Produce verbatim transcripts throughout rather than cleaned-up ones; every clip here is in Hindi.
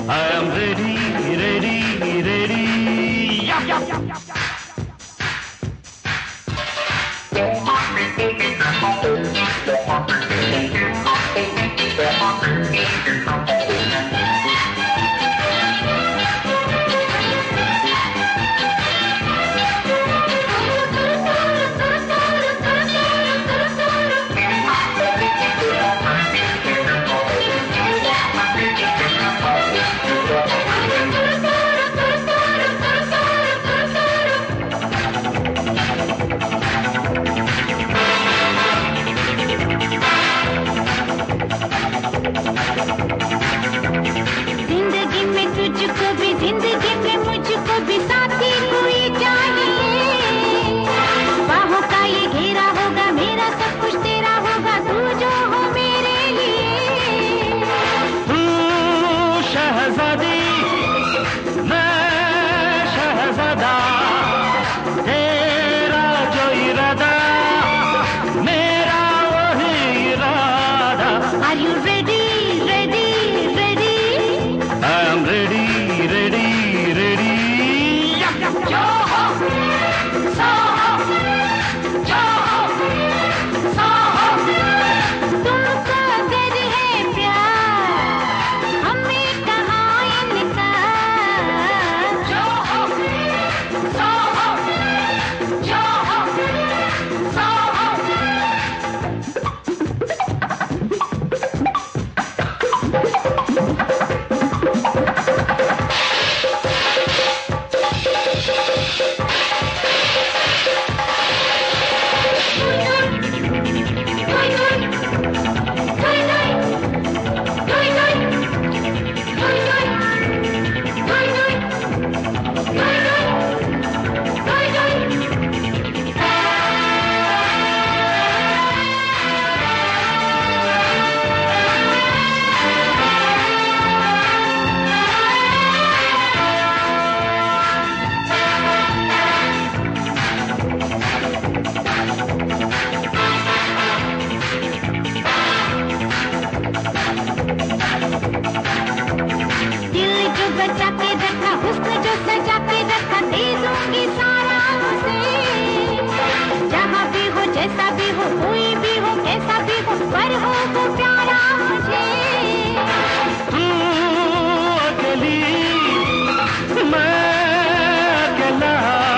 I am ready, ready, ready. Yup, yup, yup, yup, yup. जिंदगी में तुझको भी, जिंदगी में मुझको भी साथी कोई चाहिए। बाहों का ये घेरा होगा मेरा, सब कुछ तेरा होगा, तू जो हो मेरे लिए। तू शहजादी, मैं शहजादा, तेरा जो इरादा मेरा वही इरादा। Are you ready, ready, ready? I am ready, ready, ready. Yup, yup, yup. जो हो, सो हो, जो हो, सो हो। तुमको अगर है प्यार, हमें कहाँ इनकार। जो हो, सो हो, जो हो, सो हो। दिल जो बचा के रखा, हुस्न जो सजा के रखा, दे दूंगी सारा उसे। जहाँ भी हो, जैसा भी हो, कोई भी हो, कैसा भी हो, पर हो वो प्यारा मुझे। तू अकेली, मैं अकेला,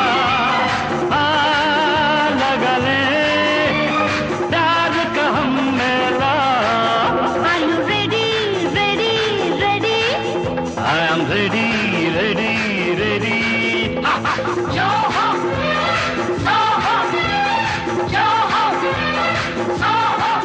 आ लगा ले प्यार का हम मेला। Are you ready, ready, ready? I am ready, ready, ready. जो हो, सो हो, जो हो, सो हो।